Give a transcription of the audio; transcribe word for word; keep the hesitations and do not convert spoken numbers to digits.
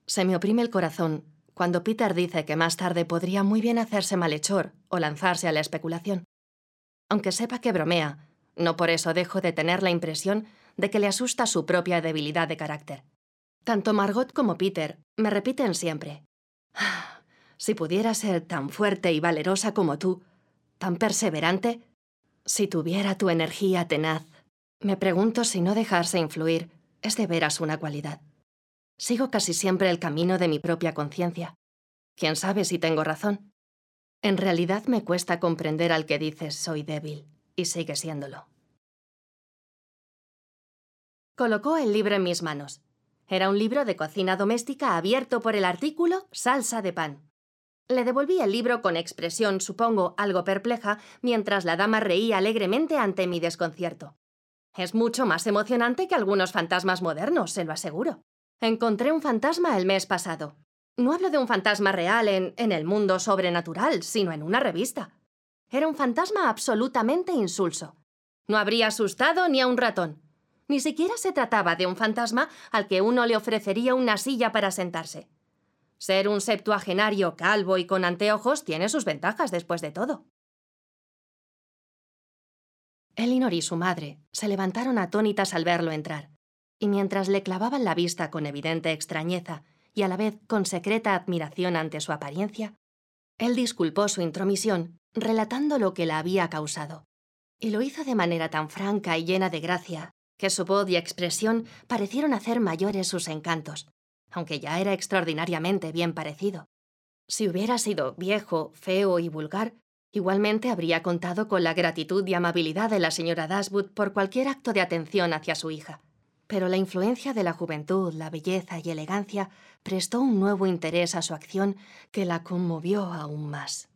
Se me oprime el corazón cuando Peter dice que más tarde podría muy bien hacerse malhechor o lanzarse a la especulación. Aunque sepa que bromea, no por eso dejo de tener la impresión de que le asusta su propia debilidad de carácter. Tanto Margot como Peter me repiten siempre: "Ah, si pudiera ser tan fuerte y valerosa como tú, tan perseverante, si tuviera tu energía tenaz". Me pregunto si no dejarse influir es de veras una cualidad. Sigo casi siempre el camino de mi propia conciencia. ¿Quién sabe si tengo razón? En realidad me cuesta comprender al que dices soy débil, y sigue siéndolo. Colocó el libro en mis manos. Era un libro de cocina doméstica abierto por el artículo Salsa de pan. Le devolví el libro con expresión, supongo, algo perpleja, mientras la dama reía alegremente ante mi desconcierto. Es mucho más emocionante que algunos fantasmas modernos, se lo aseguro. Encontré un fantasma el mes pasado. No hablo de un fantasma real en, en el mundo sobrenatural, sino en una revista. Era un fantasma absolutamente insulso. No habría asustado ni a un ratón. Ni siquiera se trataba de un fantasma al que uno le ofrecería una silla para sentarse. Ser un septuagenario calvo y con anteojos tiene sus ventajas después de todo. Elinor y su madre se levantaron atónitas al verlo entrar, y mientras le clavaban la vista con evidente extrañeza y a la vez con secreta admiración ante su apariencia, él disculpó su intromisión relatando lo que la había causado, y lo hizo de manera tan franca y llena de gracia que su voz y expresión parecieron hacer mayores sus encantos, aunque ya era extraordinariamente bien parecido. Si hubiera sido viejo, feo y vulgar, igualmente habría contado con la gratitud y amabilidad de la señora Dashwood por cualquier acto de atención hacia su hija. Pero la influencia de la juventud, la belleza y elegancia prestó un nuevo interés a su acción que la conmovió aún más.